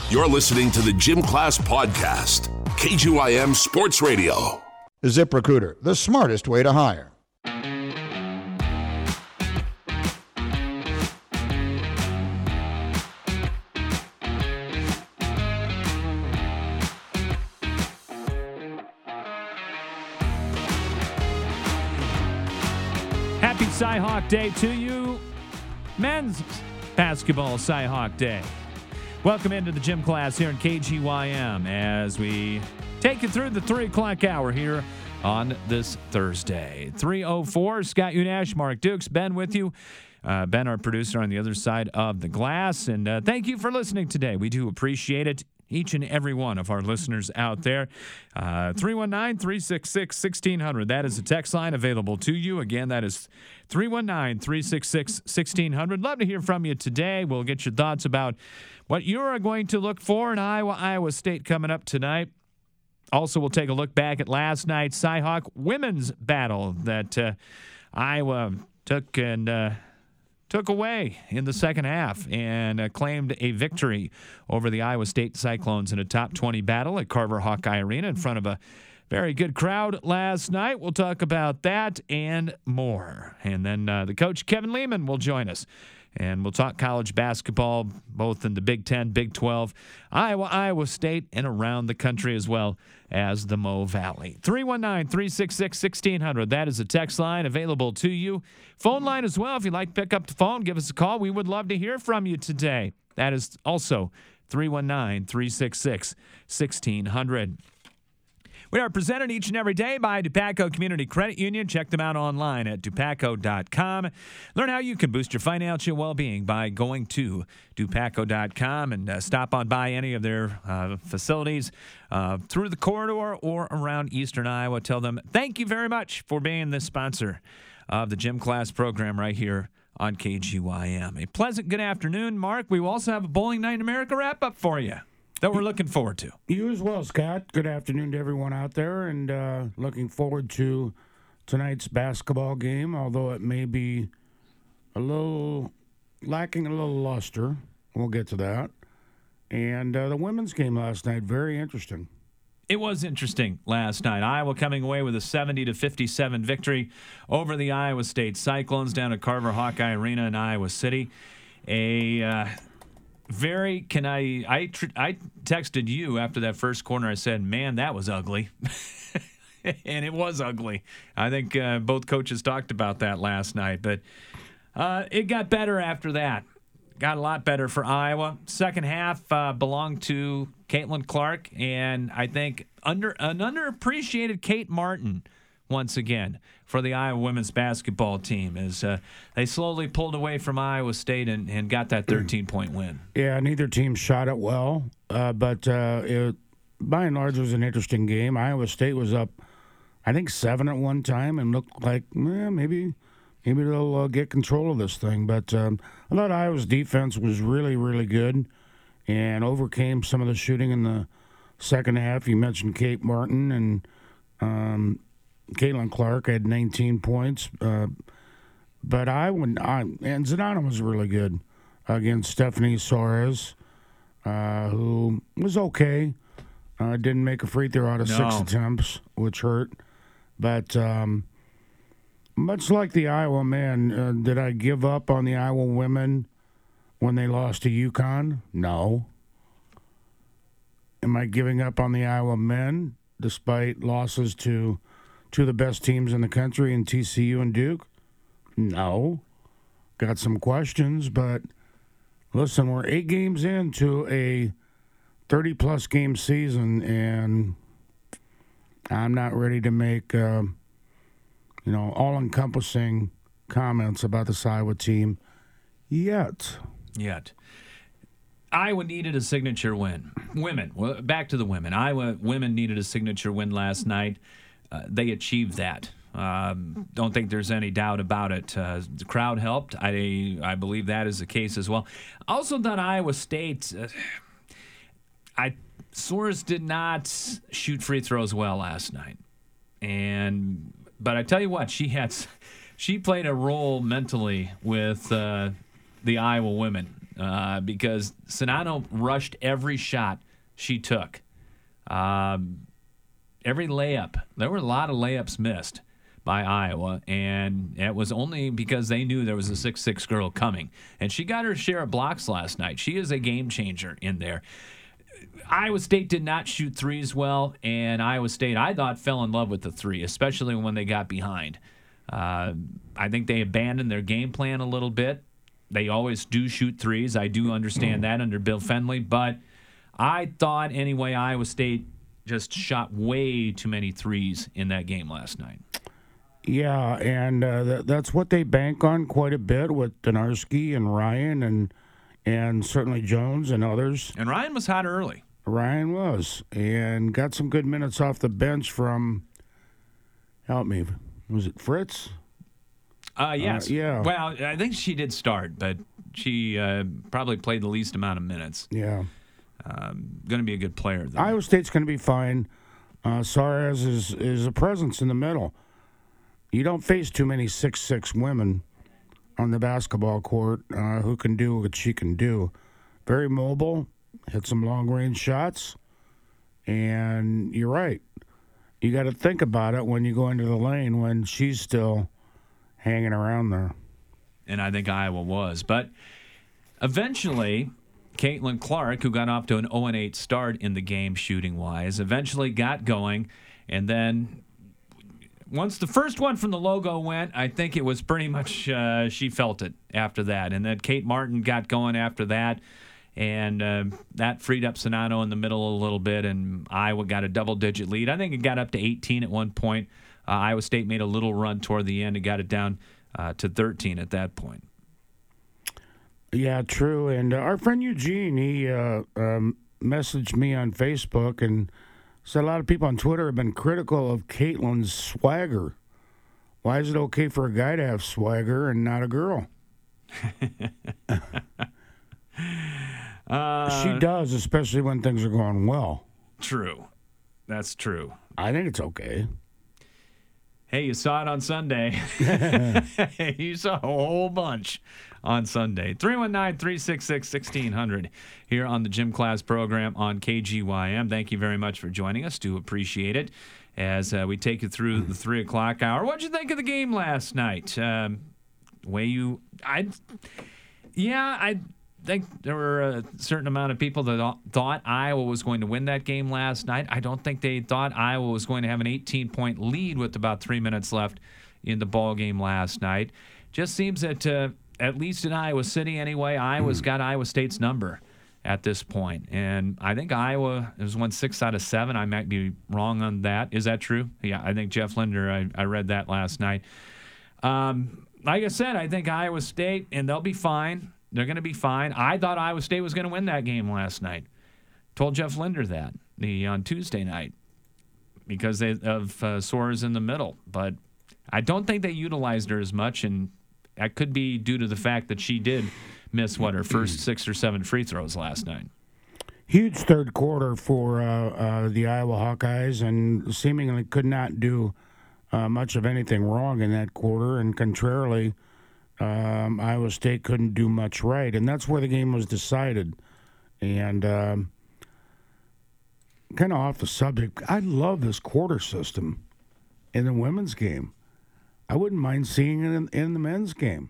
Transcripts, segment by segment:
You're listening to the Gym Class Podcast, KGYM Sports Radio. ZipRecruiter, the smartest way to hire. Happy Cyhawk Day to you. Men's basketball Cyhawk Day. Welcome into the gym class here in KGYM as we take you through the 3 o'clock hour here on this Thursday. 3:04, Scott Unash, Mark Dukes, Ben with you. Ben, our producer, on the other side of the glass. And thank you for listening today. We do appreciate it. Each and every one of our listeners out there. 319-366-1600. That is the text line available to you. Again, that is 319-366-1600. Love to hear from you today. We'll get your thoughts about what you're going to look for in Iowa State coming up tonight. Also, we'll take a look back at last night's Cyhawk women's battle that Iowa took away in the second half and claimed a victory over the Iowa State Cyclones in a top 20 battle at Carver Hawkeye Arena in front of a very good crowd last night. We'll talk about that and more. And then the coach, Kevin Lehman, will join us. And we'll talk college basketball, both in the Big Ten, Big 12, Iowa State, and around the country as well as the Mo Valley. 319-366-1600. That is a text line available to you. Phone line as well. If you'd like to pick up the phone, give us a call. We would love to hear from you today. That is also 319-366-1600. We are presented each and every day by Dupaco Community Credit Union. Check them out online at dupaco.com. Learn how you can boost your financial well-being by going to dupaco.com and stop on by any of their facilities through the corridor or around eastern Iowa. Tell them thank you very much for being the sponsor of the gym class program right here on KGYM. A pleasant good afternoon, Mark. We will also have a Bowling Night in America wrap-up for you that we're looking forward to. You as well, Scott. Good afternoon to everyone out there, and looking forward to tonight's basketball game, although it may be lacking a little luster. We'll get to that. And the women's game last night, very interesting. It was interesting last night. Iowa coming away with a 70-57 victory over the Iowa State Cyclones down at Carver Hawkeye Arena in Iowa City. I texted you after that first corner. I said, man, that was ugly. And it was ugly. I think both coaches talked about that last night. But it got better after that. Got a lot better for Iowa. Second half belonged to Caitlin Clark. And I think an underappreciated Kate Martin once again for the Iowa women's basketball team as they slowly pulled away from Iowa State and got that 13-point win. Yeah, neither team shot it well, but it, by and large, was an interesting game. Iowa State was up, I think, 7 at one time and looked like maybe they'll get control of this thing. But I thought Iowa's defense was really, really good and overcame some of the shooting in the second half. You mentioned Kate Martin and Caitlin Clark had 19 points. But and Zdana was really good against Stephanie Soares, who was okay. Didn't make a free throw out of 6 attempts, which hurt. But much like the Iowa men, did I give up on the Iowa women when they lost to UConn? No. Am I giving up on the Iowa men despite losses to two of the best teams in the country in TCU and Duke? No. Got some questions, but listen, we're 8 games into a 30-plus game season, and I'm not ready to make, all-encompassing comments about the Iowa team yet. Iowa needed a signature win. Back to the women. Iowa women needed a signature win last night. They achieved that. Don't think there's any doubt about it. The crowd helped. I believe that is the case as well. Also thought Iowa State, Soares did not shoot free throws well last night. But I tell you what, she played a role mentally with the Iowa women. because Czinano rushed every shot she took. Every layup. There were a lot of layups missed by Iowa, and it was only because they knew there was a 6'6" girl coming. And she got her share of blocks last night. She is a game changer in there. Iowa State did not shoot threes well, and Iowa State, I thought, fell in love with the three, especially when they got behind. I think they abandoned their game plan a little bit. They always do shoot threes. I do understand that under Bill Fenley, but I thought, anyway, Iowa State just shot way too many threes in that game last night. Yeah, and that's what they bank on quite a bit with Donarski and Ryan and certainly Jones and others. And Ryan was hot early. Ryan was, and got some good minutes off the bench from, help me, was it Fritz? Yes. Yeah. Well, I think she did start, but she probably played the least amount of minutes. Yeah. Going to be a good player, though. Iowa State's going to be fine. Suarez is a presence in the middle. You don't face too many 6'6" women on the basketball court who can do what she can do. Very mobile, hit some long-range shots, and you're right. You got to think about it when you go into the lane when she's still hanging around there. And I think Iowa was. But eventually, Caitlin Clark, who got off to an 0-8 start in the game shooting-wise, eventually got going. And then once the first one from the logo went, I think it was pretty much she felt it after that. And then Kate Martin got going after that. And that freed up Czinano in the middle a little bit, and Iowa got a double-digit lead. I think it got up to 18 at one point. Iowa State made a little run toward the end and got it down to 13 at that point. Yeah, true. And our friend Eugene, he messaged me on Facebook and said a lot of people on Twitter have been critical of Caitlin's swagger. Why is it okay for a guy to have swagger and not a girl? She does, especially when things are going well. True. That's true. I think it's okay. Hey, you saw it on Sunday. You saw a whole bunch on Sunday. 319-366-1600 here on the Gym Class program on KGYM. Thank you very much for joining us. Do appreciate it as we take you through the 3 o'clock hour. What'd you think of the game last night? I think there were a certain amount of people that thought Iowa was going to win that game last night. I don't think they thought Iowa was going to have an 18-point lead with about 3 minutes left in the ball game last night. Just seems that, at least in Iowa City anyway, Iowa's got Iowa State's number at this point. And I think Iowa has won 6 out of 7. I might be wrong on that. Is that true? Yeah, I think Jeff Linder, I read that last night. Like I said, I think Iowa State, and they'll be fine. They're going to be fine. I thought Iowa State was going to win that game last night. Told Jeff Linder that on Tuesday night because of Soares in the middle. But I don't think they utilized her as much, and that could be due to the fact that she did miss, her first 6 or 7 free throws last night. Huge third quarter for the Iowa Hawkeyes, and seemingly could not do much of anything wrong in that quarter, and contrarily, Iowa State couldn't do much right, and that's where the game was decided. And kind of off the subject, I love this quarter system in the women's game. I wouldn't mind seeing it in the men's game.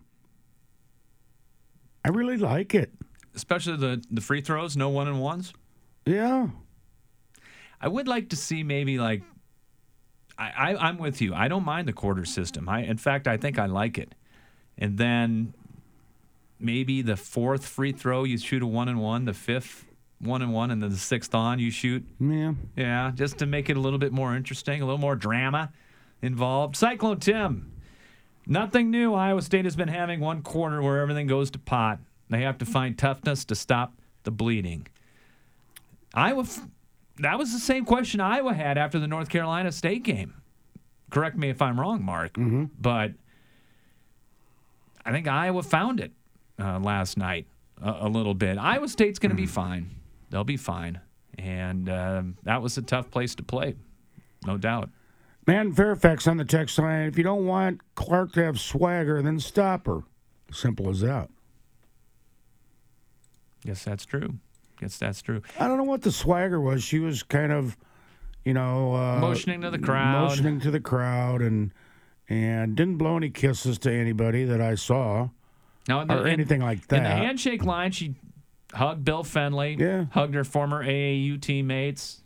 I really like it. Especially the free throws, no 1-and-1s? Yeah. I would like to see maybe like, I'm with you. I don't mind the quarter system. In fact, I think I like it. And then maybe the 4th free throw, you shoot a 1-and-1, the 5th 1-and-1, and then the 6th on, you shoot. Yeah, just to make it a little bit more interesting, a little more drama involved. Cyclone Tim, nothing new. Iowa State has been having one quarter where everything goes to pot. They have to find toughness to stop the bleeding. That was the same question Iowa had after the North Carolina State game. Correct me if I'm wrong, Mark, but I think Iowa found it last night a little bit. Iowa State's going to be fine. They'll be fine. And that was a tough place to play, no doubt. Man, Fairfax on the text line, if you don't want Clark to have swagger, then stop her. Simple as that. Guess that's true. I don't know what the swagger was. She was kind of, Motioning to the crowd. and didn't blow any kisses to anybody that I saw or anything like that. In the handshake line, she hugged Bill Fenley, hugged her former AAU teammates.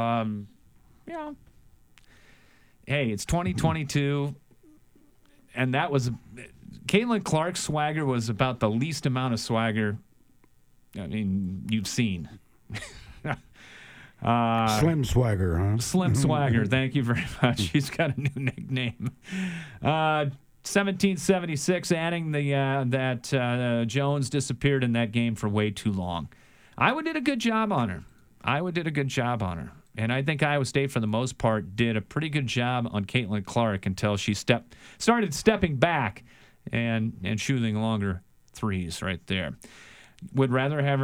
Hey, it's 2022, and that was Caitlin Clark's swagger was about the least amount of swagger, you've seen. Slim Swagger, huh? Slim Swagger. Thank you very much. She's got a new nickname. 1776, adding that Jones disappeared in that game for way too long. Iowa did a good job on her. And I think Iowa State, for the most part, did a pretty good job on Caitlin Clark until she started stepping back and shooting longer threes right there. Would rather have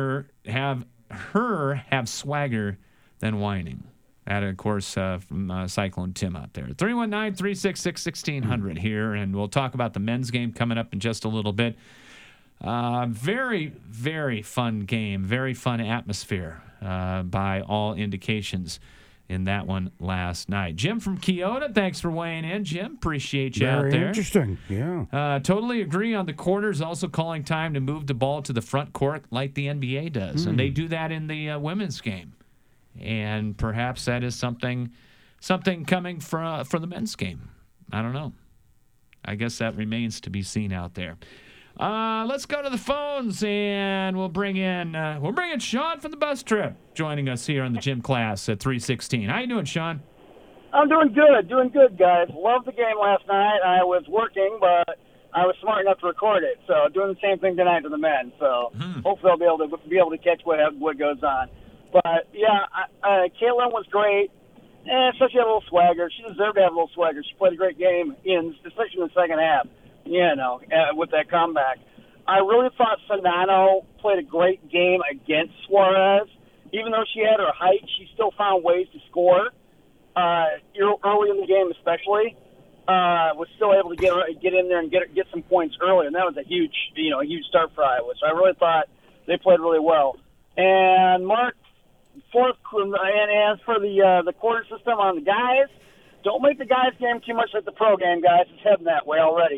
her have swagger than whining. That, of course, from Cyclone Tim out there. 319-366-1600 here, and we'll talk about the men's game coming up in just a little bit. Very, very fun game. Very fun atmosphere by all indications in that one last night. Jim from Keota, thanks for weighing in, Jim. Appreciate you out there. Very interesting, yeah. Totally agree on the quarters, also calling time to move the ball to the front court like the NBA does. And they do that in the women's game. And perhaps that is something coming for the men's game. I don't know. I guess that remains to be seen out there. Let's go to the phones, and we'll bring in Sean from the Bus Trip joining us here on the gym class at 316. How you doing, Sean? I'm doing good, guys. Loved the game last night. I was working, but I was smart enough to record it. So doing the same thing tonight to the men. So hopefully I'll be able to catch what goes on. But yeah, Caitlin was great. So she had a little swagger. She deserved to have a little swagger. She played a great game, especially in the second half. With that comeback. I really thought Sonano played a great game against Suarez. Even though she had her height, she still found ways to score. Early in the game especially, was still able to get in there and get some points early, and that was a huge start for Iowa. So I really thought they played really well. And Mark, and as for the quarter system on the guys, don't make the guys' game too much like the pro game, guys. It's heading that way already.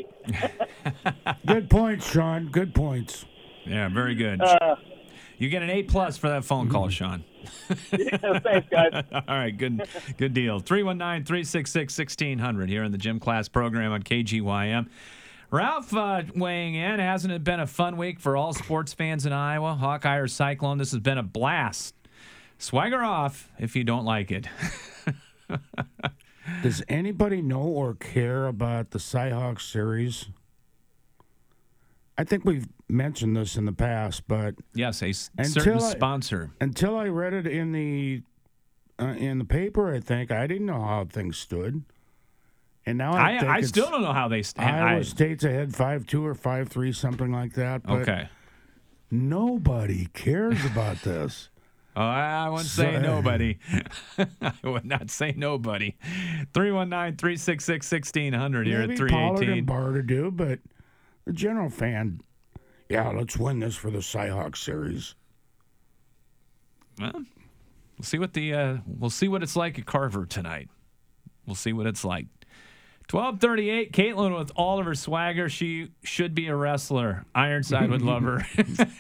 Good points, Sean. Good points. Yeah, very good. You get an A+ for that phone call, Sean. Yeah, thanks, guys. All right, good deal. 319-366-1600 here in the gym class program on KGYM. Ralph weighing in. Hasn't it been a fun week for all sports fans in Iowa? Hawkeye or Cyclone, this has been a blast. Swagger off if you don't like it. Does anybody know or care about the Cyhawk series? I think we've mentioned this in the past, but yes, a certain sponsor. Until I read it in the paper, I think I didn't know how things stood, and now I still don't know how they stand. Iowa State's ahead 5-2 or 5-3, something like that. But okay, nobody cares about this. Oh, I wouldn't say nobody. I would not say nobody. 319-366-1600 here at 318. Maybe Pollard and Barr do, but the general fan, let's win this for the Cyhawk series. Well, we'll see what it's like at Carver tonight. We'll see what it's like. 12:38. Caitlin with all of her swagger. She should be a wrestler. Ironside would love her.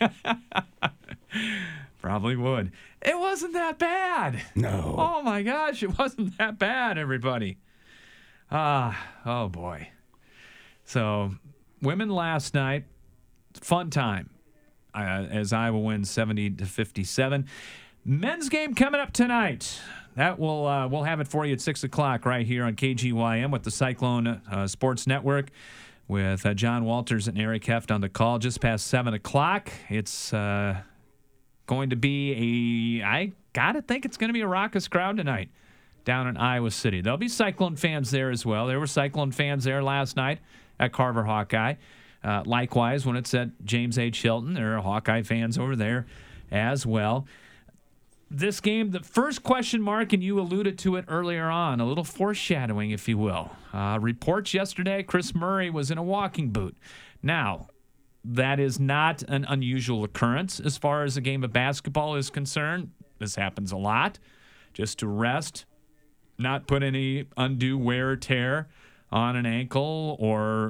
Probably would. It wasn't that bad. No. Oh, my gosh. It wasn't that bad, everybody. Oh, boy. So, women last night, fun time as Iowa wins 70-57. Men's game coming up tonight. That we'll have it for you at 6 o'clock right here on KGYM with the Cyclone Sports Network with John Walters and Eric Heft on the call just past 7 o'clock. It's going to be I gotta think it's going to be a raucous crowd tonight down in Iowa City. There'll be Cyclone fans there as well. There were Cyclone fans there last night at Carver Hawkeye. Likewise, when it's at James H. Hilton, there are Hawkeye fans over there as well. This game, the first question mark, and you alluded to it earlier on, a little foreshadowing, if you will. Reports yesterday, Chris Murray was in a walking boot. Now, that is not an unusual occurrence as far as a game of basketball is concerned. This happens a lot. Just to rest, not put any undue wear or tear on an ankle or,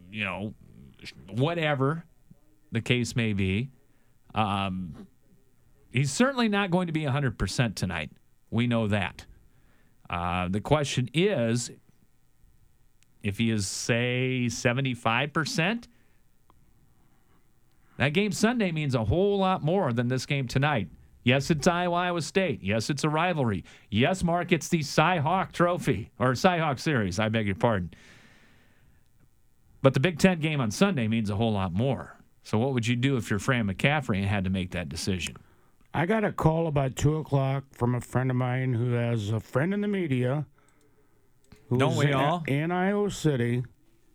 whatever the case may be. He's certainly not going to be 100% tonight. We know that. The question is, if he is, say, 75%, that game Sunday means a whole lot more than this game tonight. Yes, it's Iowa State. Yes, it's a rivalry. Yes, Mark, it's the Cy-Hawk Trophy, or Cy-Hawk Series, I beg your pardon. But the Big Ten game on Sunday means a whole lot more. So what would you do if you're Fran McCaffrey and had to make that decision? I got a call about 2 o'clock from a friend of mine who has a friend in the media who Don't is we all? in Iowa City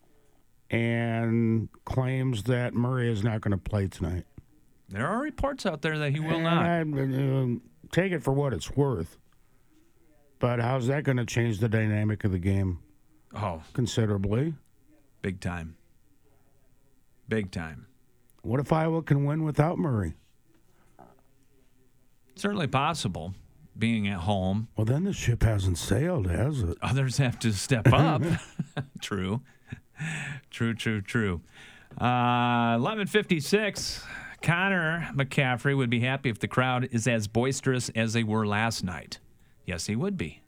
and claims that Murray is not going to play tonight. There are reports out there that he will not. Take it for what it's worth. But how's that going to change the dynamic of the game? Oh, considerably. Big time. Big time. What if Iowa can win without Murray? Certainly possible, being at home. Well, then the ship hasn't sailed, has it? Others have to step up. True. True. 11:56. Connor McCaffrey would be happy if the crowd is as boisterous as they were last night. Yes, he would be.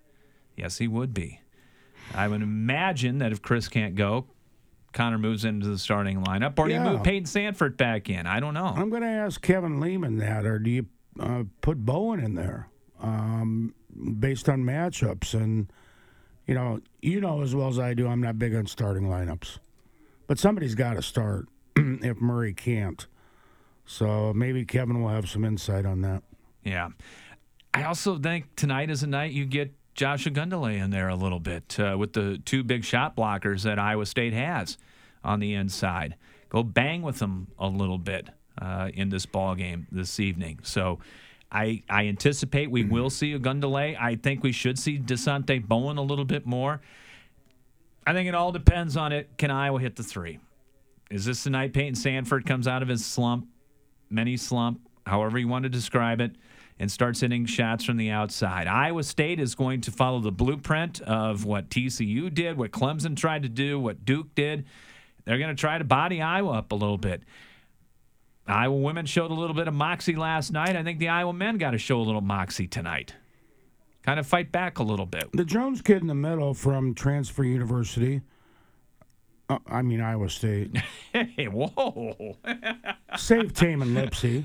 I would imagine that if Chris can't go, Connor moves into the starting lineup, or do you move Peyton Sanford back in? I don't know. I'm going to ask Kevin Lehman that, or do you put Bowen in there based on matchups? And, you know as well as I do, I'm not big on starting lineups. But somebody's got to start if Murray can't. So maybe Kevin will have some insight on that. Yeah. I also think tonight is a night you get Josh Ogundele in there a little bit with the two big shot blockers that Iowa State has on the inside. Go bang with them a little bit in this ball game this evening. So I anticipate we will see Ogundele. I think we should see Dasonte Bowen a little bit more. I think it all depends on it. Can Iowa hit the three? Is this the night Peyton Sanford comes out of his slump, mini slump, however you want to describe it, and starts hitting shots from the outside? Iowa State is going to follow the blueprint of what TCU did, what Clemson tried to do, what Duke did. They're going to try to body Iowa up a little bit. Iowa women showed a little bit of moxie last night. I think the Iowa men got to show a little moxie tonight. Kind of fight back a little bit. The Jones kid in the middle from Transfer University, Iowa State. Hey, whoa. Save Taman Lipsey.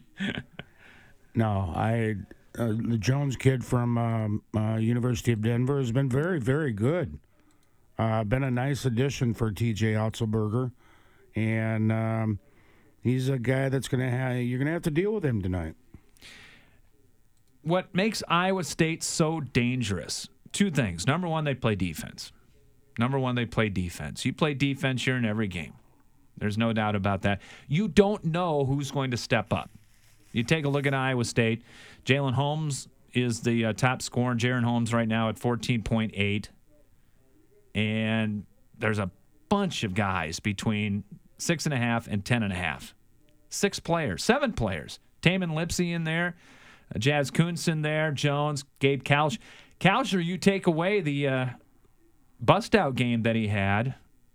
No, the Jones kid from University of Denver has been very, very good. Been a nice addition for T.J. Otzelberger, and he's a guy that's you're gonna have to deal with him tonight. What makes Iowa State so dangerous? Two things. Number one, they play defense. You play defense, you're in every game. There's no doubt about that. You don't know who's going to step up. You take a look at Iowa State. Jalen Holmes is the top scorer. Jaron Holmes right now at 14.8. And there's a bunch of guys between 6.5 and 10.5. 7 players. Taman Lipsey in there. Jazz Kuntz in there. Jones, Gabe Kalsch. Kalsher, you take away the bust-out game that he had.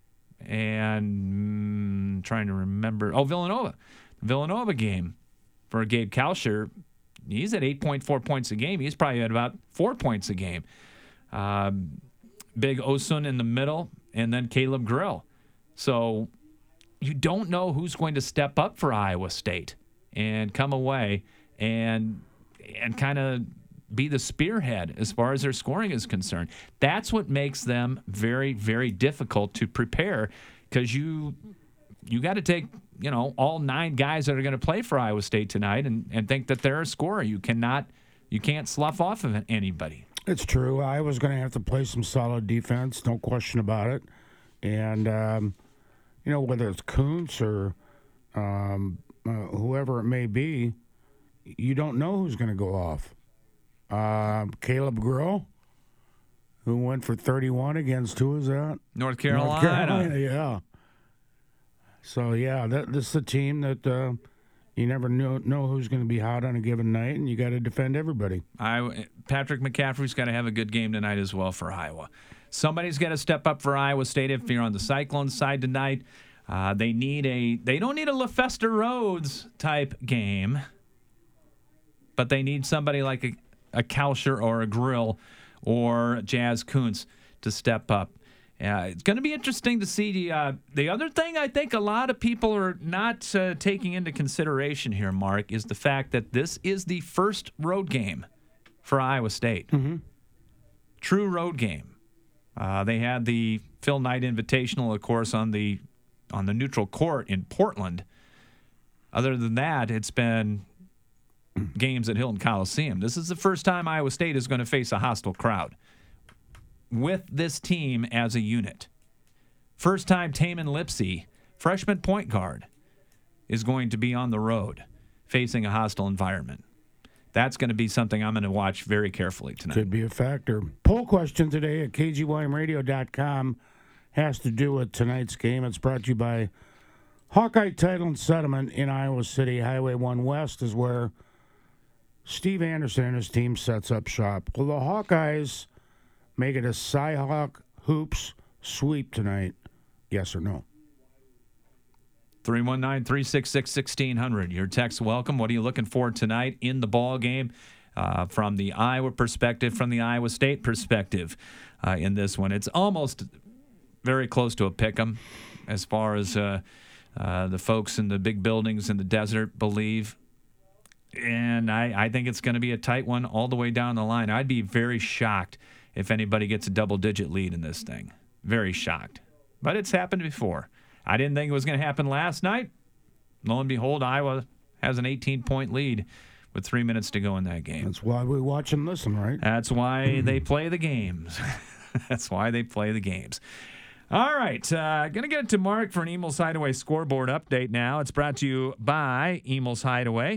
And trying to remember. Villanova. The Villanova game. For Gabe Kalsher, he's at 8.4 points a game. He's probably at about 4 points a game. Big Osun in the middle, and then Caleb Grill. So you don't know who's going to step up for Iowa State and come away and kind of be the spearhead as far as their scoring is concerned. That's what makes them very, very difficult to prepare, because you got to take all 9 guys that are going to play for Iowa State tonight and think that they're a scorer. You can't slough off of anybody. It's true. Iowa's going to have to play some solid defense, no question about it. And, whether it's Kuntz or whoever it may be, you don't know who's going to go off. Caleb Grill, who went for 31 against, who was that? North Carolina, yeah. So, yeah, this is a team that you never know who's going to be hot on a given night, and you got to defend everybody. Patrick McCaffrey's got to have a good game tonight as well for Iowa. Somebody's got to step up for Iowa State if you're on the Cyclone side tonight. They don't need a LaFesta Rhodes type game, but they need somebody like a Kalsher or a Grill or Jazz Kuntz to step up. It's going to be interesting to see. The other thing I think a lot of people are not taking into consideration here, Mark, is the fact that this is the first road game for Iowa State. Mm-hmm. True road game. They had the Phil Knight Invitational, of course, on the neutral court in Portland. Other than that, it's been games at Hilton Coliseum. This is the first time Iowa State is going to face a hostile crowd with this team as a unit. First time Tamin Lipsey, freshman point guard, is going to be on the road facing a hostile environment. That's going to be something I'm going to watch very carefully tonight. Could be a factor. Poll question today at KGYMradio.com has to do with tonight's game. It's brought to you by Hawkeye Title and Settlement in Iowa City. Highway 1 West is where Steve Anderson and his team sets up shop. Will the Hawkeyes make it a Cyhawk Hoops sweep tonight? Yes or no? 319-366-1600. Your text welcome. What are you looking for tonight in the ball game from the Iowa perspective, from the Iowa State perspective in this one? It's almost very close to a pick-em as far as the folks in the big buildings in the desert believe. And I think it's going to be a tight one all the way down the line. I'd be very shocked if anybody gets a double-digit lead in this thing. Very shocked. But it's happened before. I didn't think it was going to happen last night. Lo and behold, Iowa has an 18-point lead with 3 minutes to go in that game. That's why we watch and listen, right? That's why they play the games. That's why they play the games. All right, going to get it to Mark for an Emil's Hideaway scoreboard update now. It's brought to you by Emil's Hideaway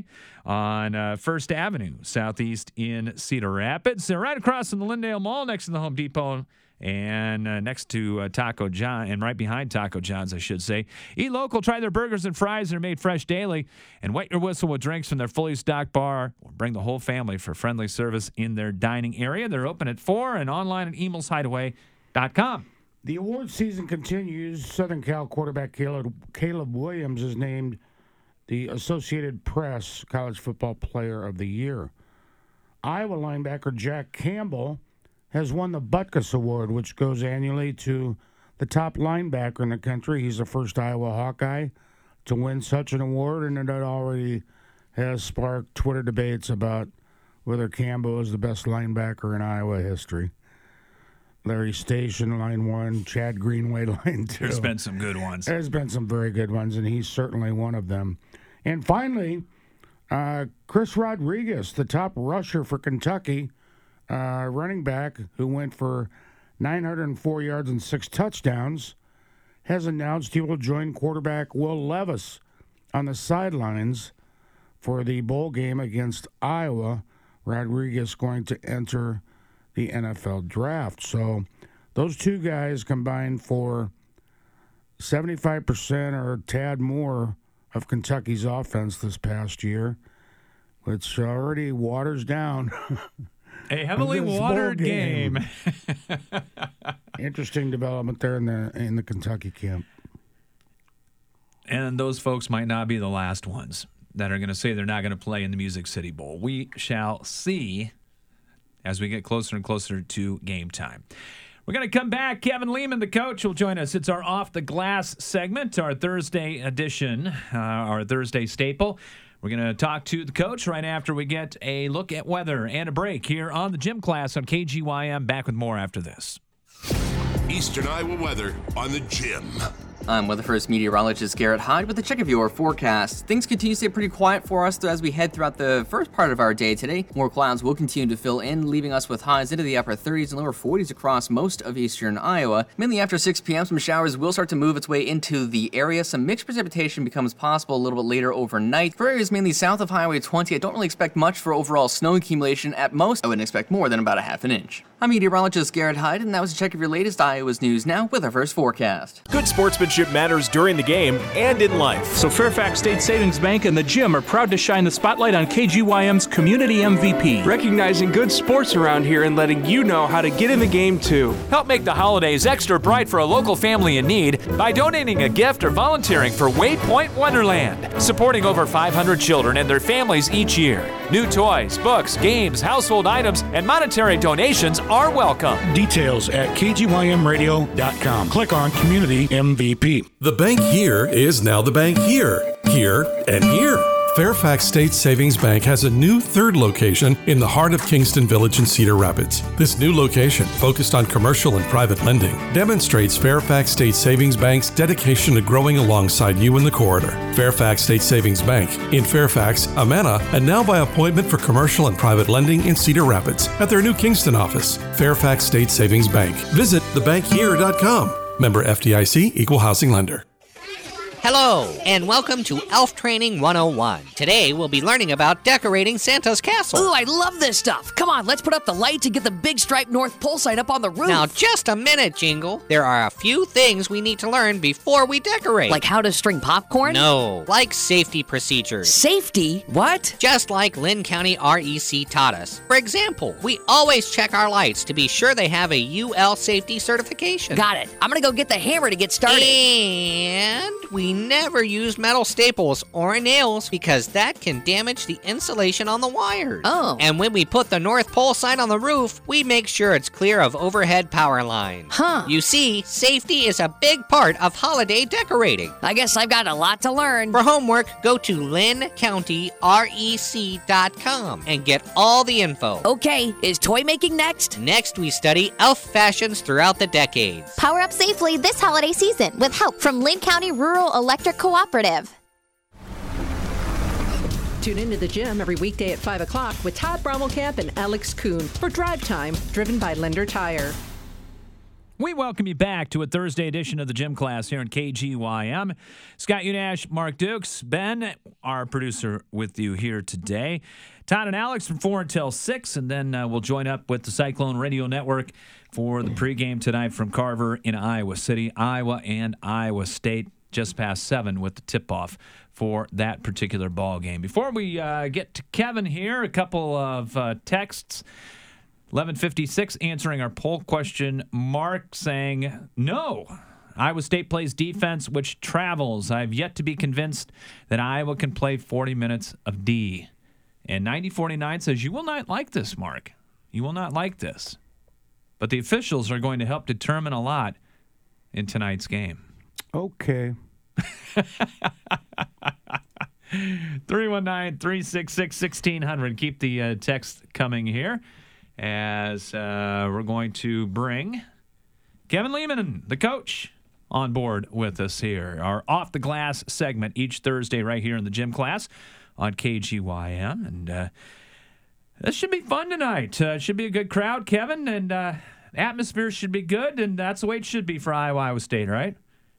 on First Avenue, southeast in Cedar Rapids. They're right across from the Lindale Mall, next to the Home Depot, and next to Taco John, and right behind Taco John's, I should say. Eat local, try their burgers and fries. They're made fresh daily. And wet your whistle with drinks from their fully stocked bar. Or bring the whole family for friendly service in their dining area. They're open at 4 and online at emilshideaway.com. The award season continues. Southern Cal quarterback Caleb Williams is named the Associated Press College Football Player of the Year. Iowa linebacker Jack Campbell has won the Butkus Award, which goes annually to the top linebacker in the country. He's the first Iowa Hawkeye to win such an award, and it already has sparked Twitter debates about whether Campbell is the best linebacker in Iowa history. Larry Station, line 1, Chad Greenway, line 2. There's been some good ones. There's been some very good ones, and he's certainly one of them. And finally, Chris Rodriguez, the top rusher for Kentucky, running back who went for 904 yards and 6 touchdowns, has announced he will join quarterback Will Levis on the sidelines for the bowl game against Iowa. Rodriguez going to enter the NFL draft. So those two guys combined for 75% or a tad more of Kentucky's offense this past year, which already waters down a heavily watered game. Interesting development there in the Kentucky camp. And those folks might not be the last ones that are going to say they're not going to play in the Music City Bowl. We shall see as we get closer and closer to game time. We're going to come back. Kevin Lehman, the coach, will join us. It's our Off the Glass segment, our Thursday edition, our Thursday staple. We're going to talk to the coach right after we get a look at weather and a break here on the Gym Class on KGYM. Back with more after this. Eastern Iowa weather on the Gym. I'm Weather First meteorologist Garrett Hyde with a check of your forecast. Things continue to stay pretty quiet for us as we head throughout the first part of our day today. More clouds will continue to fill in, leaving us with highs into the upper 30s and lower 40s across most of eastern Iowa. Mainly after 6 p.m., some showers will start to move its way into the area. Some mixed precipitation becomes possible a little bit later overnight. For areas mainly south of Highway 20, I don't really expect much for overall snow accumulation. At most, I wouldn't expect more than about a half an inch. I'm meteorologist Garrett Hyde, and that was a check of your latest Iowa's news now with our first forecast. Good sportsmanship sportsmanship matters during the game and in life. So Fairfax State Savings Bank and the gym are proud to shine the spotlight on KGYM's Community MVP. Recognizing good sports around here and letting you know how to get in the game too. Help make the holidays extra bright for a local family in need by donating a gift or volunteering for Waypoint Wonderland, supporting over 500 children and their families each year. New toys, books, games, household items, and monetary donations are welcome. Details at kgymradio.com. Click on Community MVP. The bank here is now the bank here, and here. Fairfax State Savings Bank has a new third location in the heart of Kingston Village in Cedar Rapids. This new location, focused on commercial and private lending, demonstrates Fairfax State Savings Bank's dedication to growing alongside you in the corridor. Fairfax State Savings Bank in Fairfax, Amana, and now by appointment for commercial and private lending in Cedar Rapids at their new Kingston office. Fairfax State Savings Bank. Visit thebankhere.com. Member FDIC, Equal Housing Lender. Hello, and welcome to Elf Training 101. Today, we'll be learning about decorating Santa's castle. Ooh, I love this stuff. Come on, let's put up the lights and get the big striped North Pole sign up on the roof. Now, just a minute, Jingle. There are a few things we need to learn before we decorate. Like how to string popcorn? No, like safety procedures. Safety? What? Just like Lynn County REC taught us. For example, we always check our lights to be sure they have a UL safety certification. Got it. I'm gonna go get the hammer to get started. And we never use metal staples or nails because that can damage the insulation on the wires. Oh. And when we put the North Pole sign on the roof, we make sure it's clear of overhead power lines. Huh. You see, safety is a big part of holiday decorating. I guess I've got a lot to learn. For homework, go to LynnCountyREC.com and get all the info. Okay, is toy making next? Next, we study elf fashions throughout the decades. Power up safely this holiday season with help from Lynn County Rural Electric Cooperative. Tune into the gym every weekday at 5 o'clock with Todd Brommelkamp and Alex Kuhn for Drive Time, driven by Lender Tire. We welcome you back to a Thursday edition of the Gym Class here in KGYM. Scott Unash, Mark Dukes, Ben, our producer, with you here today. Todd and Alex from 4 until 6, and then we'll join up with the Cyclone Radio Network for the pregame tonight from Carver in Iowa City, Iowa and Iowa State, just past 7 with the tip-off for that particular ball game. Before we get to Kevin here, a couple of texts. 11:56 answering our poll question. Mark saying, no, Iowa State plays defense which travels. I've yet to be convinced that Iowa can play 40 minutes of D. And 9049 says, you will not like this, Mark. You will not like this. But the officials are going to help determine a lot in tonight's game. Okay. 319-366-1600. Keep the text coming here as we're going to bring Kevin Lehman, the coach, on board with us here. Our Off the Glass segment each Thursday right here in the Gym Class on KGYM. And this should be fun tonight. Should be a good crowd, Kevin, and atmosphere should be good, and that's the way it should be for Iowa State, right?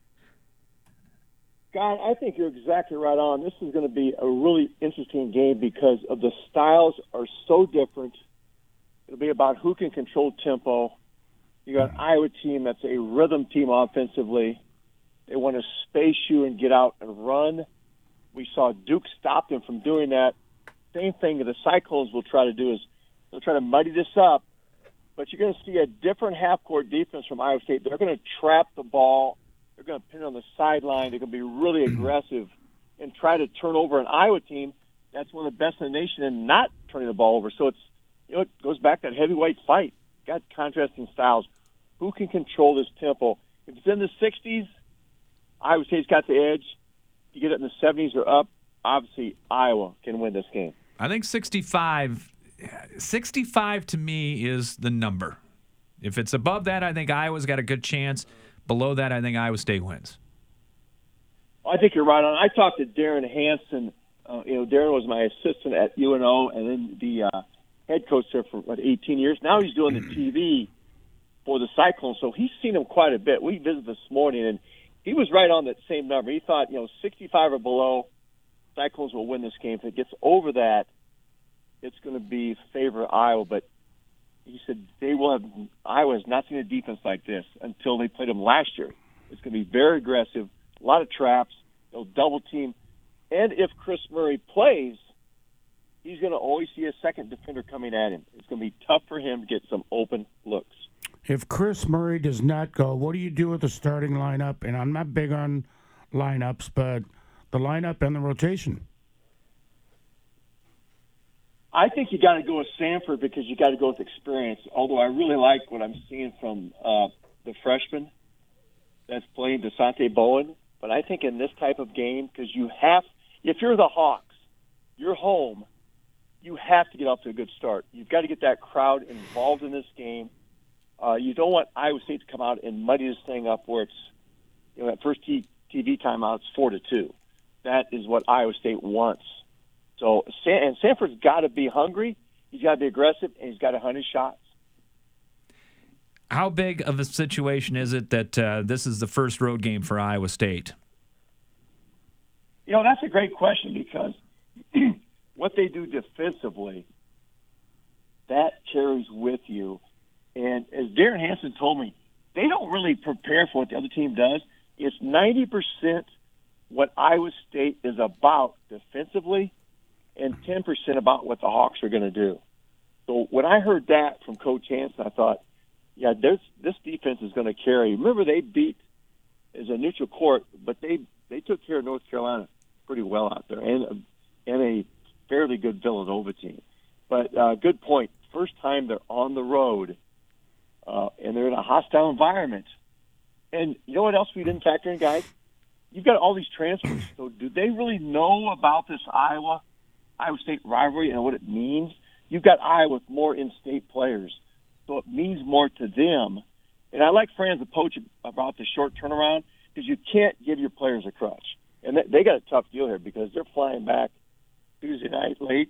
God, I think you're exactly right on. This is going to be a really interesting game because of the styles are so different. It'll be about who can control tempo. You got an Iowa team that's a rhythm team offensively. They want to space you and get out and run. We saw Duke stop them from doing that. Same thing that the Cyclones will try to do is they'll try to muddy this up. But you're going to see a different half-court defense from Iowa State. They're going to trap the ball. They're going to pin it on the sideline. They're going to be really aggressive and try to turn over an Iowa team that's one of the best in the nation and not turning the ball over. So it's, it goes back to that heavyweight fight. Got contrasting styles. Who can control this tempo? If it's in the 60s, Iowa State's got the edge. You get it in the 70s or up, obviously Iowa can win this game. I think 65 to me is the number. If it's above that, I think Iowa's got a good chance. Below that, I think Iowa State wins. I think you're right on. I talked to Darren Hansen. Darren was my assistant at UNO and then the head coach there for, 18 years. Now he's doing the TV for the Cyclones, so he's seen them quite a bit. We visited this morning, and he was right on that same number. He thought, 65 or below, Cyclones will win this game. If it gets over that, it's going to be favor Iowa. But he said Iowa has not seen a defense like this until they played them last year. It's going to be very aggressive, a lot of traps. They'll double team. And if Chris Murray plays, he's going to always see a second defender coming at him. It's going to be tough for him to get some open looks. If Chris Murray does not go, what do you do with the starting lineup? And I'm not big on lineups, but the lineup and the rotation. I think you got to go with Sanford because you got to go with experience. Although I really like what I'm seeing from the freshman that's playing DeSante Bowen. But I think in this type of game, because if you're the Hawks, you're home, you have to get off to a good start. You've got to get that crowd involved in this game. You don't want Iowa State to come out and muddy this thing up where it's, that first TV timeout, it's 4-2. That is what Iowa State wants. So, and Sanford's got to be hungry, he's got to be aggressive, and he's got to hunt his shots. How big of a situation is it that this is the first road game for Iowa State? That's a great question because what they do defensively, that carries with you. And as Darren Hansen told me, they don't really prepare for what the other team does. It's 90% what Iowa State is about defensively and 10% about what the Hawks are going to do. So when I heard that from Coach Hansen, I thought, yeah, this defense is going to carry. Remember, they beat as a neutral court, but they took care of North Carolina pretty well out there and a fairly good Villanova team. But good point. First time they're on the road, and they're in a hostile environment. And you know what else we didn't factor in, guys? You've got all these transfers. So do they really know about this Iowa State rivalry and what it means? You've got Iowa with more in-state players, so it means more to them. And I like Fran's approach about the short turnaround because you can't give your players a crutch. And they got a tough deal here because they're flying back Tuesday night late,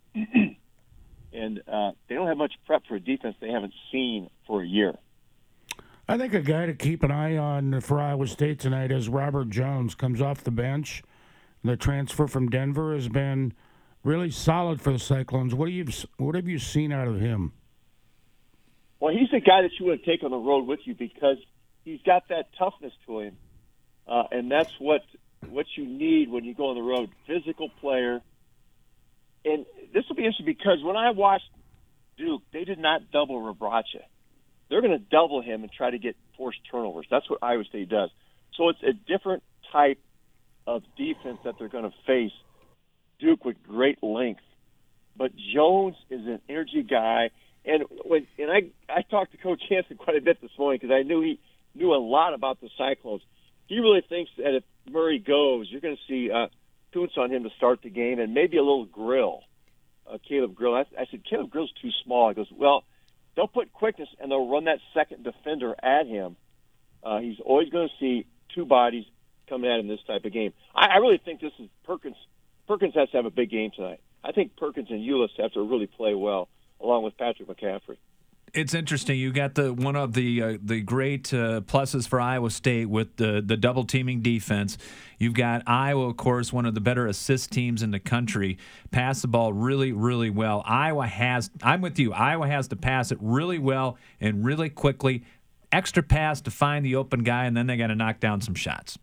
and they don't have much prep for a defense they haven't seen for a year. I think a guy to keep an eye on for Iowa State tonight is Robert Jones. Comes off the bench. The transfer from Denver has been really solid for the Cyclones. What have you seen out of him? Well, he's the guy that you want to take on the road with you because he's got that toughness to him, and that's what you need when you go on the road. Physical player. And this will be interesting because when I watched Duke, they did not double Rebraca. They're going to double him and try to get forced turnovers. That's what Iowa State does. So it's a different type of defense that they're going to face. Duke with great length. But Jones is an energy guy. And I talked to Coach Hansen quite a bit this morning because I knew he knew a lot about the Cyclones. He really thinks that if Murray goes, you're going to see Kuntz on him to start the game and maybe a little Grill, Caleb Grill. I said, Caleb Grill's too small. He goes, well, they'll put quickness and they'll run that second defender at him. He's always going to see two bodies coming at him this type of game. I really think this is Perkins. Perkins has to have a big game tonight. I think Perkins and Ulis have to really play well, along with Patrick McCaffrey. It's interesting. You got one of the great pluses for Iowa State with the double teaming defense. You've got Iowa, of course, one of the better assist teams in the country. Pass the ball really, really well. I'm with you. Iowa has to pass it really well and really quickly. Extra pass to find the open guy, and then they got to knock down some shots.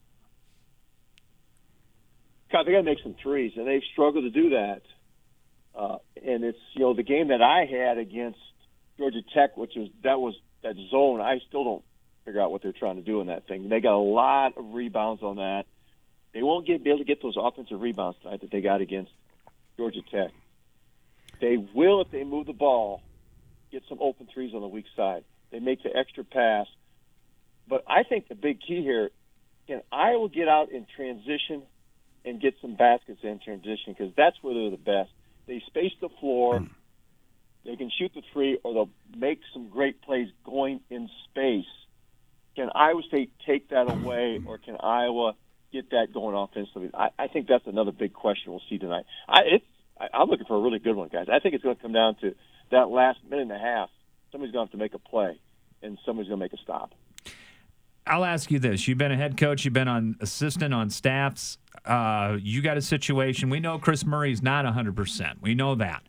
God, they got to make some threes, and they've struggled to do that. And it's the game that I had against Georgia Tech, that zone. I still don't figure out what they're trying to do in that thing. They got a lot of rebounds on that. They won't be able to get those offensive rebounds tonight that they got against Georgia Tech. They will, if they move the ball, get some open threes on the weak side. They make the extra pass. But I think the big key here, can Iowa get out in transition and get some baskets in transition? Because that's where they're the best. They space the floor. They can shoot the three, or they'll make some great plays going in space. Can Iowa State take that away, or can Iowa get that going offensively? I think that's another big question we'll see tonight. I'm looking for a really good one, guys. I think it's going to come down to that last minute and a half. Somebody's going to have to make a play, and somebody's going to make a stop. I'll ask you this. You've been a head coach. You've been an assistant on staffs. You got a situation. We know Chris Murray's not 100%. We know that.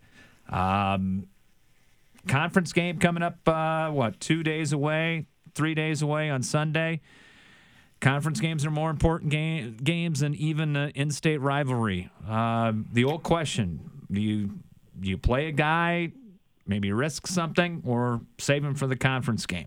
Conference game coming up, 2 days away, 3 days away on Sunday. Conference games are more important games than even in-state rivalry. The old question, do you play a guy, maybe risk something, or save him for the conference game?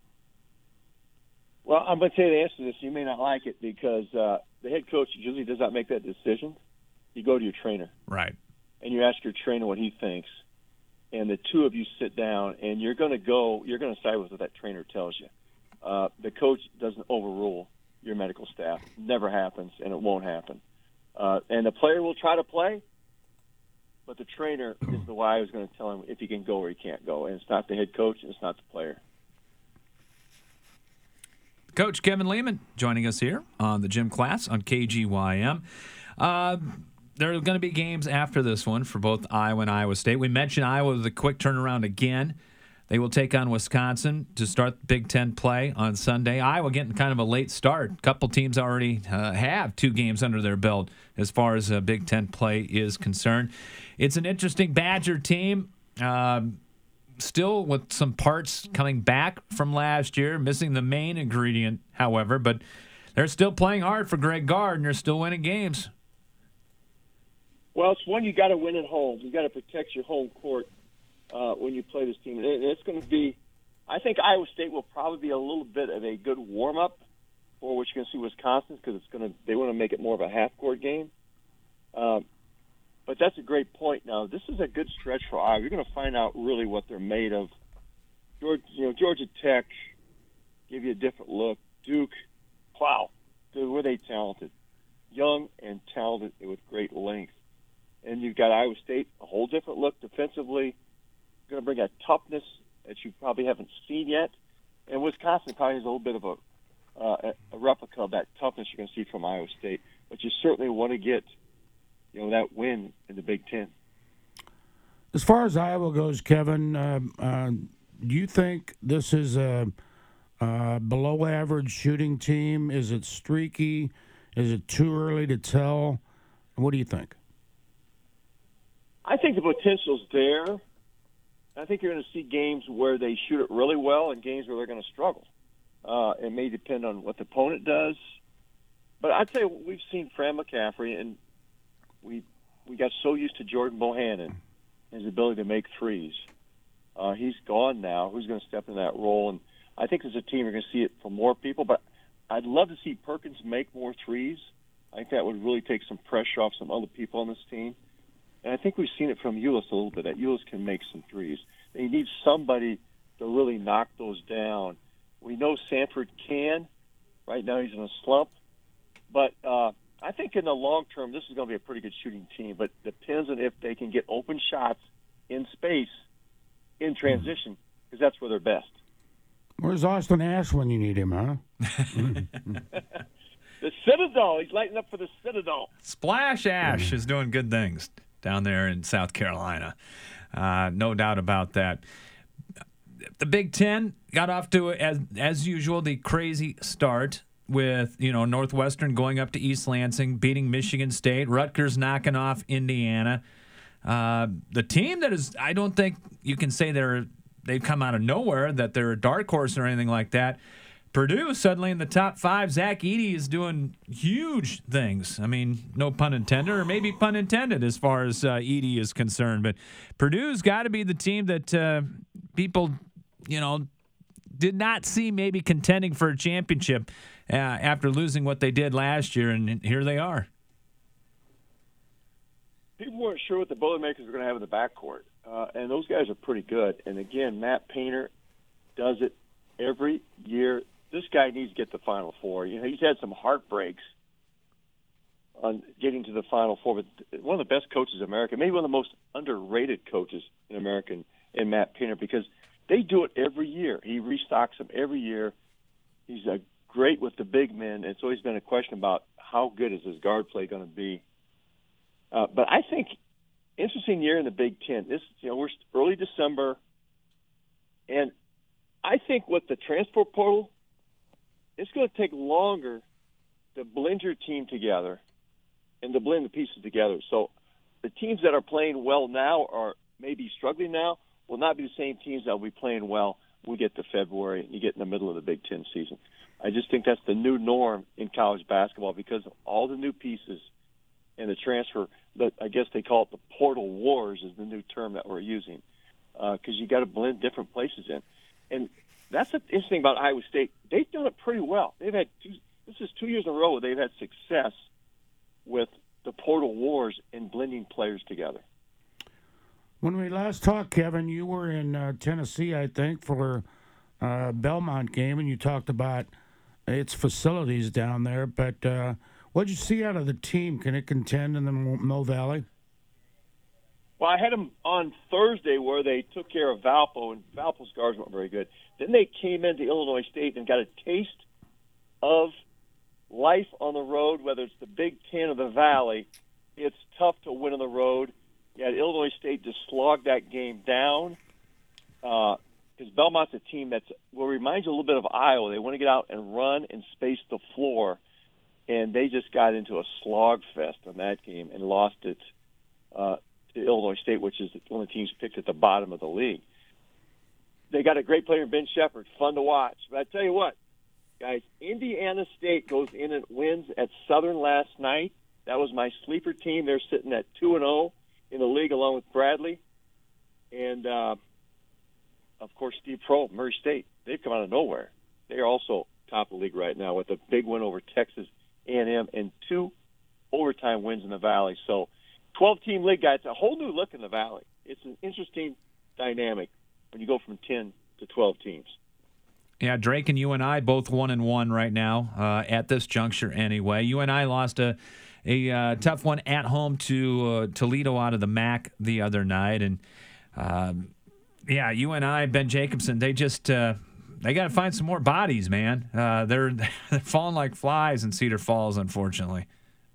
Well, I'm going to tell you the answer to this. You may not like it because the head coach usually does not make that decision. You go to your trainer. Right. And you ask your trainer what he thinks. And the two of you sit down, and you're going to side with what that trainer tells you. The coach doesn't overrule your medical staff. It never happens, and it won't happen. And the player will try to play, but the trainer is the one who's going to tell him if he can go or he can't go. And it's not the head coach, and it's not the player. Coach Kevin Lehman joining us here on the Gym Class on KGYM. There are going to be games after this one for both Iowa and Iowa State. We mentioned Iowa with a quick turnaround again. They will take on Wisconsin to start Big Ten play on Sunday. Iowa getting kind of a late start. A couple teams already have 2 games under their belt as far as Big Ten play is concerned. It's an interesting Badger team. Still with some parts coming back from last year, missing the main ingredient, however. But they're still playing hard for Greg Gard, and they're still winning games. Well, it's one you got to win at home. You got to protect your home court when you play this team. And it's going to be, I think Iowa State will probably be a little bit of a good warm up for what you're going to see Wisconsin because they want to make it more of a half court game. But that's a great point. Now this is a good stretch for Iowa. You're going to find out really what they're made of. Georgia Tech give you a different look. Duke, wow, dude, were they talented? Young and talented with great length. And you've got Iowa State, a whole different look defensively. Going to bring a toughness that you probably haven't seen yet. And Wisconsin probably has a little bit of a replica of that toughness you're going to see from Iowa State. But you certainly want to get that win in the Big Ten. As far as Iowa goes, Kevin, do you think this is a below-average shooting team? Is it streaky? Is it too early to tell? What do you think? I think the potential's there. I think you're going to see games where they shoot it really well and games where they're going to struggle. It may depend on what the opponent does. But I'd say we've seen Fran McCaffrey, and we got so used to Jordan Bohannon, his ability to make threes. He's gone now. Who's going to step in that role? And I think as a team, you're going to see it from more people. But I'd love to see Perkins make more threes. I think that would really take some pressure off some other people on this team. And I think we've seen it from Ulis a little bit, that Ulis can make some threes. They need somebody to really knock those down. We know Sanford can. Right now he's in a slump. But I think in the long term, this is going to be a pretty good shooting team. But it depends on if they can get open shots in space in transition, because that's where they're best. Where's Austin Ash when you need him, huh? The Citadel. He's lighting up for the Citadel. Splash Ash is doing good things down there in South Carolina. No doubt about that. The Big Ten got off to, as usual, the crazy start with, Northwestern going up to East Lansing, beating Michigan State, Rutgers knocking off Indiana. The team that is, I don't think you can say they've come out of nowhere, that they're a dark horse or anything like that. Purdue suddenly in the top 5. Zach Edey is doing huge things. I mean, no pun intended, or maybe pun intended as far as Edey is concerned. But Purdue's got to be the team that people, did not see maybe contending for a championship after losing what they did last year, and here they are. People weren't sure what the Boilermakers were going to have in the backcourt, and those guys are pretty good. And again, Matt Painter does it every year. This guy needs to get the Final Four. He's had some heartbreaks on getting to the Final Four, but one of the best coaches in America, maybe one of the most underrated coaches in America, in Matt Painter, because they do it every year. He restocks them every year. He's great with the big men. It's always been a question about how good is his guard play going to be. But I think interesting year in the Big Ten. We're early December, and I think with the transfer portal, it's going to take longer to blend your team together and to blend the pieces together. So the teams that are playing well now or maybe struggling now will not be the same teams that will be playing well we get to February and you get in the middle of the Big Ten season. I just think that's the new norm in college basketball because of all the new pieces and the transfer. But I guess they call it the portal wars is the new term that we're using because you got to blend different places in. And that's the interesting thing about Iowa State. They've done it pretty well. This is 2 years in a row where they've had success with the portal wars and blending players together. When we last talked, Kevin, you were in Tennessee, I think, for a Belmont game, and you talked about its facilities down there. But what did you see out of the team? Can it contend in the Mo Valley? Well, I had them on Thursday where they took care of Valpo, and Valpo's guards weren't very good. Then they came into Illinois State and got a taste of life on the road, whether it's the Big Ten or the Valley. It's tough to win on the road. Yeah, Illinois State just slogged that game down because Belmont's a team that reminds you a little bit of Iowa. They want to get out and run and space the floor, and they just got into a slog fest on that game and lost it to Illinois State, which is one of the teams picked at the bottom of the league. They got a great player in Ben Shepherd, fun to watch. But I tell you what, guys, Indiana State goes in and wins at Southern last night. That was my sleeper team. They're sitting at 2-0 in the league along with Bradley. And, of course, Steve Prohl, Murray State. They've come out of nowhere. They are also top of the league right now with a big win over Texas A&M and 2 overtime wins in the Valley. So 12-team league, guys. It's a whole new look in the Valley. It's an interesting dynamic when you go from 10 to 12 teams. Yeah, Drake and you and I both 1-1 right now at this juncture anyway. You and I lost a tough one at home to Toledo out of the MAC the other night. And, you and I, Ben Jacobson, they just they got to find some more bodies, man. They're falling like flies in Cedar Falls, unfortunately.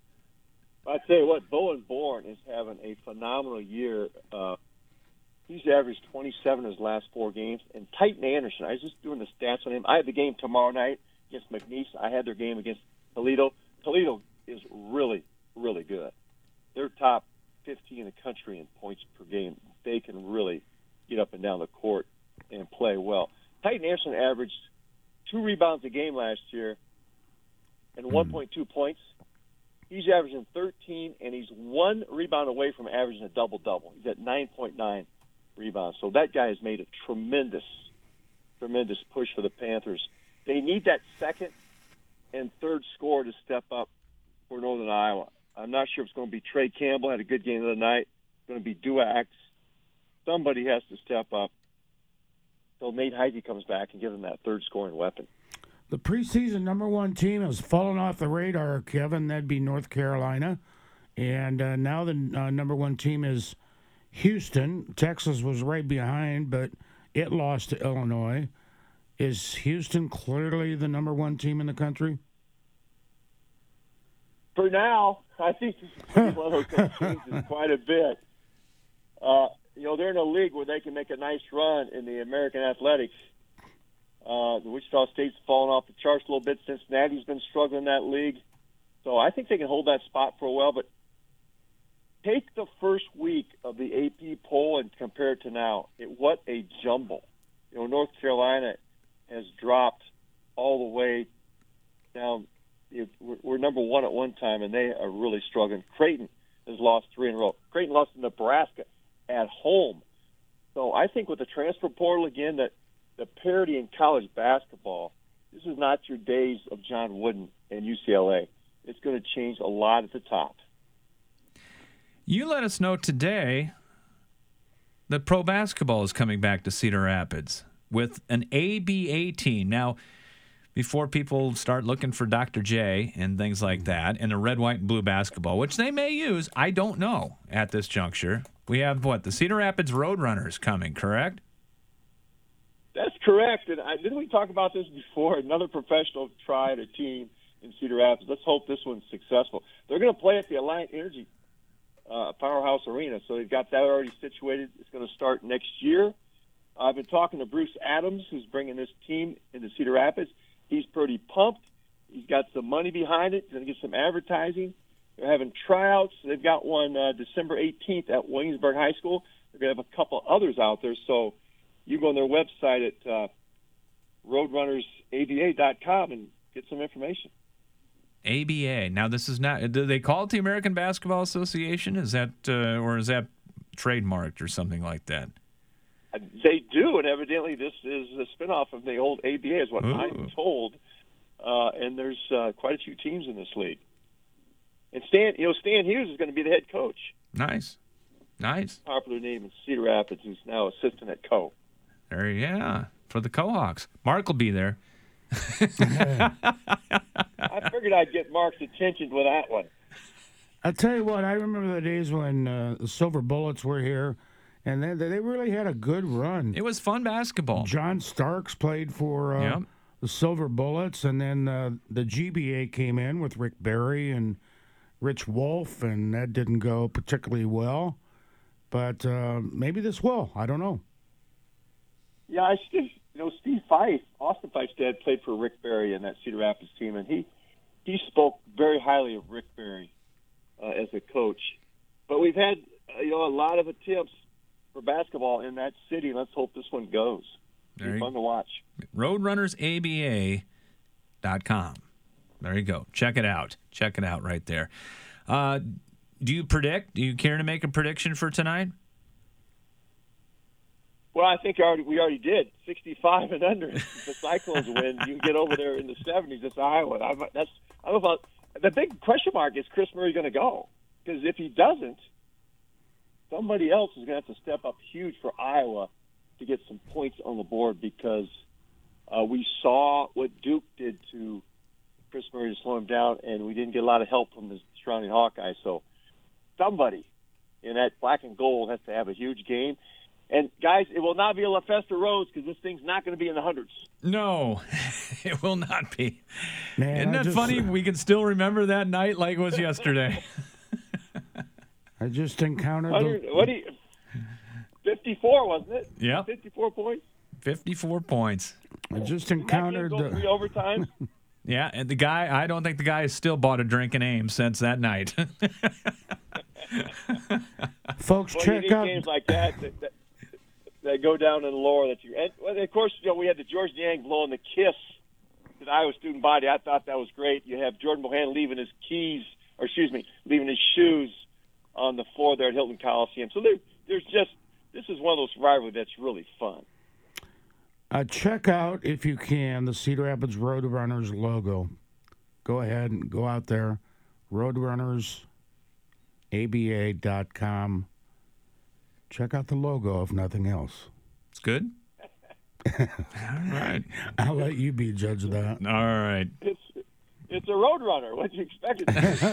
I tell you what, Bowen Bourne is having a phenomenal year. He's averaged 27 in his last 4 games. And Titan Anderson, I was just doing the stats on him. I had the game tomorrow night against McNeese. I had their game against Toledo. Toledo is really, really good. They're top 15 in the country in points per game. They can really get up and down the court and play well. Titan Anderson averaged 2 rebounds a game last year and 1.2 points. He's averaging 13, and he's 1 rebound away from averaging a double-double. He's at 9.9 rebounds. So that guy has made a tremendous push for the Panthers. They need that second and third scorer to step up for Northern Iowa. I'm not sure if it's going to be Trey Campbell, had a good game the other night. It's going to be Duax. Somebody has to step up until Nate Heide comes back and give them that third scoring weapon. The preseason number 1 team has fallen off the radar, Kevin. That'd be North Carolina. And now the number 1 team is Houston. Texas was right behind, but it lost to Illinois. Is Houston clearly the number 1 team in the country? For now, I think this is one of those changes quite a bit. They're in a league where they can make a nice run in the American Athletics. The Wichita State's fallen off the charts a little bit. Cincinnati's been struggling in that league. So I think they can hold that spot for a while. But take the first week of the AP poll and compare it to now. What a jumble. North Carolina has dropped all the way down. We're number 1 at one time, and they are really struggling. Creighton has lost 3 in a row. Creighton lost to Nebraska at home. So I think with the transfer portal, again, that the parity in college basketball, this is not your days of John Wooden and UCLA. It's going to change a lot at the top. You let us know today that pro basketball is coming back to Cedar Rapids with an ABA team. Now, before people start looking for Dr. J and things like that, and the red, white, and blue basketball, which they may use, I don't know at this juncture. We have, the Cedar Rapids Roadrunners coming, correct? That's correct. And didn't we talk about this before? Another professional tried a team in Cedar Rapids. Let's hope this one's successful. They're going to play at the Alliant Energy Powerhouse Arena, so they've got that already situated. It's going to start next year. I've been talking to Bruce Adams, who's bringing this team into Cedar Rapids. He's pretty pumped. He's got some money behind it. He's going to get some advertising. They're having tryouts. They've got one December 18th at Williamsburg High School. They're going to have a couple others out there. So you go on their website at roadrunnersaba.com and get some information. ABA. Now, this is not. Do they call it the American Basketball Association? Is that or is that trademarked or something like that? They do, and evidently this is a spinoff of the old ABA, is what I'm told. And there's quite a few teams in this league. And Stan Hughes is going to be the head coach. Nice. Popular name in Cedar Rapids, who's now assistant at Co. For the Cohawks. Mark will be there. I figured I'd get Mark's attention with that one. I'll tell you what, I remember the days when the Silver Bullets were here, and they really had a good run. It was fun basketball. John Starks played for the Silver Bullets, and then the GBA came in with Rick Barry and Rich Wolf, and that didn't go particularly well. But maybe this will. I don't know. Yeah, Steve Fife, Austin Fife's dad, played for Rick Barry in that Cedar Rapids team, and he spoke very highly of Rick Barry as a coach. But we've had a lot of attempts for basketball in that city. Let's hope this one goes. It's fun to watch. RoadrunnersABA.com. There you go. Check it out. Check it out right there. Do you predict? Do you care to make a prediction for tonight? Well, I think we already did. 65 and under. If the Cyclones win, you can get over there in the 70s. It's Iowa. The big question mark is Chris Murray going to go? Because if he doesn't, somebody else is going to have to step up huge for Iowa to get some points on the board, because we saw what Duke did to Chris Murray to slow him down, and we didn't get a lot of help from the surrounding Hawkeyes. So somebody in that black and gold has to have a huge game. And, guys, it will not be a La Festa Rose, because this thing's not going to be in the hundreds. No, it will not be. Man, isn't that funny? We can still remember that night like it was yesterday. I just encountered 54, wasn't it? Yeah. 54 points? 54 points. I just encountered... 3 overtimes? Yeah, and I don't think the guy has still bought a drink in Ames since that night. Folks, check out... games like that go down in the lore that you... And, of course, we had the George Niang blowing the kiss to the Iowa student body. I thought that was great. You have Jordan Bohannon leaving his shoes on the floor there at Hilton Coliseum. So this is one of those rivalries that's really fun. Check out, if you can, the Cedar Rapids Roadrunners logo. Go ahead and go out there, roadrunnersaba.com. Check out the logo, if nothing else. It's good? All right. I'll let you be judge of that. All right. It's a Roadrunner. What do you expect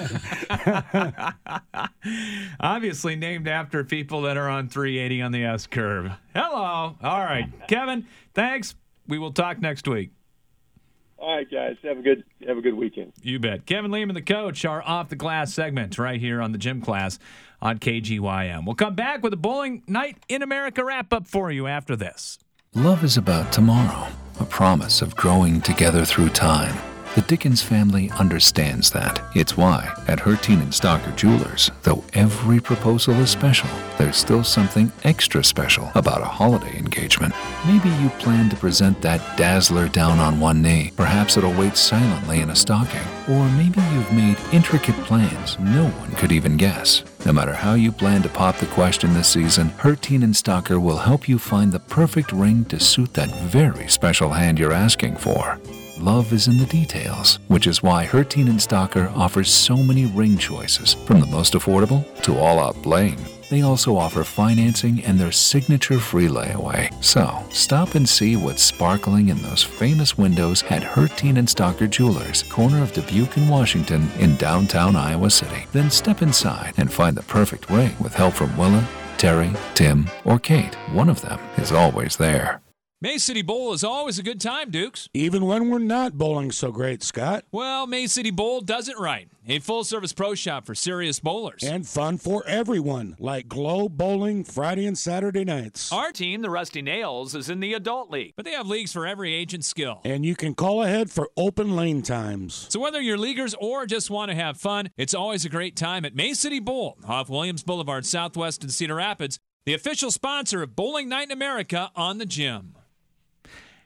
it to be? Obviously named after people that are on 380 on the S-curve. Hello. All right. Kevin, thanks. We will talk next week. All right, guys. Have a good weekend. You bet. Kevin Lehman, the coach, our Off the Glass segment right here on the Gym Class on KGYM. We'll come back with a Bowling Night in America wrap-up for you after this. Love is about tomorrow, a promise of growing together through time. The Dickens family understands that. It's why, at Hertine and Stocker Jewelers, though every proposal is special, there's still something extra special about a holiday engagement. Maybe you plan to present that dazzler down on one knee. Perhaps it'll wait silently in a stocking. Or maybe you've made intricate plans no one could even guess. No matter how you plan to pop the question this season, Hertine and Stocker will help you find the perfect ring to suit that very special hand you're asking for. Love is in the details, which is why Hertine and Stocker offers so many ring choices, from the most affordable to all-out bling. They also offer financing and their signature free layaway. So, stop and see what's sparkling in those famous windows at Hertine and Stocker Jewelers, corner of Dubuque and Washington in downtown Iowa City. Then step inside and find the perfect ring with help from Willa, Terry, Tim, or Kate. One of them is always there. May City Bowl is always a good time, Dukes. Even when we're not bowling so great, Scott. Well, May City Bowl does it right. A full-service pro shop for serious bowlers. And fun for everyone, like Glow Bowling Friday and Saturday nights. Our team, the Rusty Nails, is in the Adult League, but they have leagues for every age and skill. And you can call ahead for open lane times. So whether you're leaguers or just want to have fun, it's always a great time at May City Bowl off Williams Boulevard Southwest in Cedar Rapids, the official sponsor of Bowling Night in America on the Gym.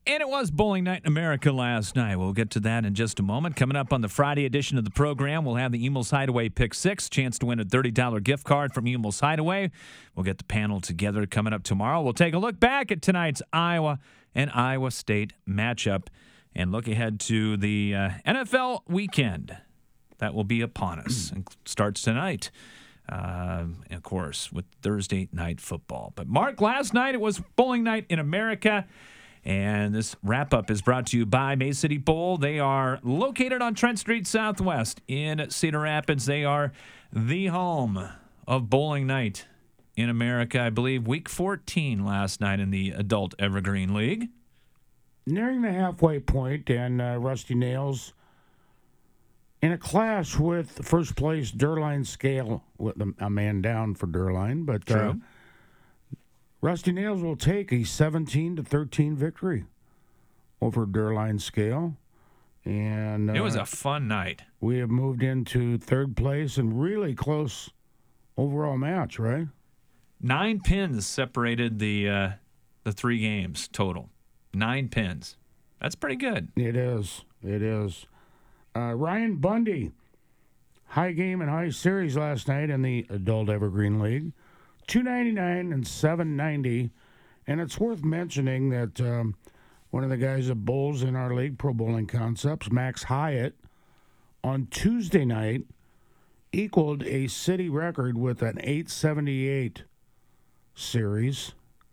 And it was bowling night in America last night. We'll get to that in just a moment. Coming up on the Friday edition of the program, we'll have the Emil's Hideaway Pick 6, chance to win a $30 gift card from Emil's Hideaway. We'll get the panel together coming up tomorrow. We'll take a look back at tonight's Iowa and Iowa State matchup and look ahead to the NFL weekend that will be upon us and starts tonight. Of course, with Thursday night football. But Mark, last night it was bowling night in America. And this wrap-up is brought to you by May City Bowl. They are located on Trent Street Southwest in Cedar Rapids. They are the home of bowling night in America. I believe week 14 last night in the Adult Evergreen League. Nearing the halfway point, and Rusty Nails in a clash with first place Derline Scale, with a man down for Derline, but True. Rusty Nails will take a 17-13 victory over Derline Scale. And it was a fun night. We have moved into third place and really close overall match, right? 9 pins separated the 3 games total. 9 pins. That's pretty good. It is. It is. Ryan Bundy, high game and high series last night in the Adult Evergreen League. $299 and $790, and it's worth mentioning that one of the guys that bowls in our league, Pro Bowling Concepts, Max Hyatt, on Tuesday night equaled a city record with an 878 series.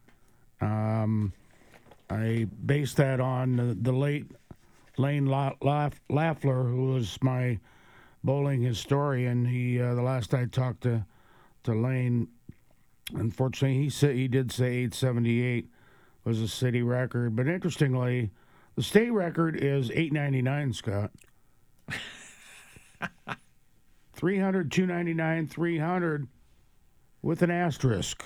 I based that on the late Lane Lafler, who was my bowling historian. He the last I talked to Lane, unfortunately, he did say 878 was a city record. But interestingly, the state record is 899, Scott. 300, 299, 300 with an asterisk.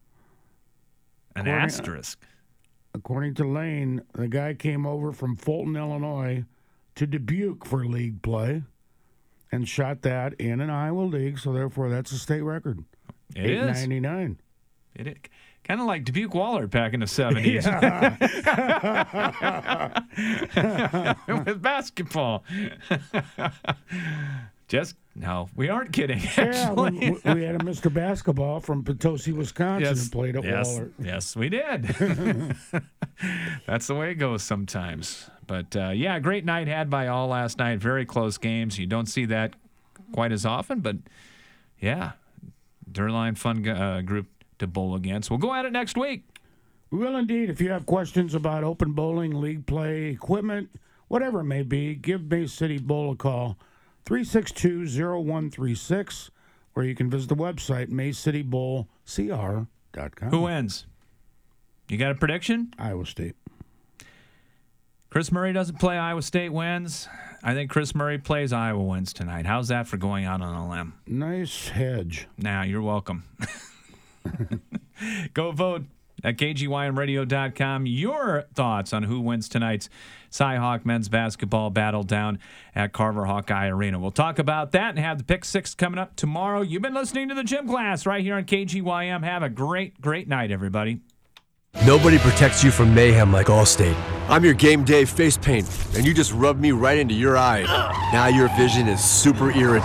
Asterisk? According to Lane, the guy came over from Fulton, Illinois to Dubuque for league play and shot that in an Iowa league, so therefore that's a state record. It is. 899. It is. Kind of like Dubuque Waller back in the 70s. With basketball. No, we aren't kidding, actually. Yeah, we had a Mr. Basketball from Potosi, Wisconsin, who played at Waller. Yes, we did. That's the way it goes sometimes. But, great night had by all last night. Very close games. You don't see that quite as often, but, yeah, Derline fun group to bowl against. We'll go at it next week. We will indeed. If you have questions about open bowling, league play, equipment, whatever it may be, give Bay City Bowl a call, 362-0136, or you can visit the website, maycitybowlcr.com. Who wins? You got a prediction? Iowa State. Chris Murray doesn't play, Iowa State wins. I think Chris Murray plays, Iowa wins tonight. How's that for going out on a limb? Nice hedge. Nah, you're welcome. Go vote at kgymradio.com. Your thoughts on who wins tonight's Cy-Hawk men's basketball battle down at Carver Hawkeye Arena. We'll talk about that and have the Pick 6 coming up tomorrow. You've been listening to the Gym Class right here on KGYM. Have a great, great night, everybody. Nobody protects you from mayhem like Allstate. I'm your game day face paint, and you just rubbed me right into your eye. Now your vision is super irritating.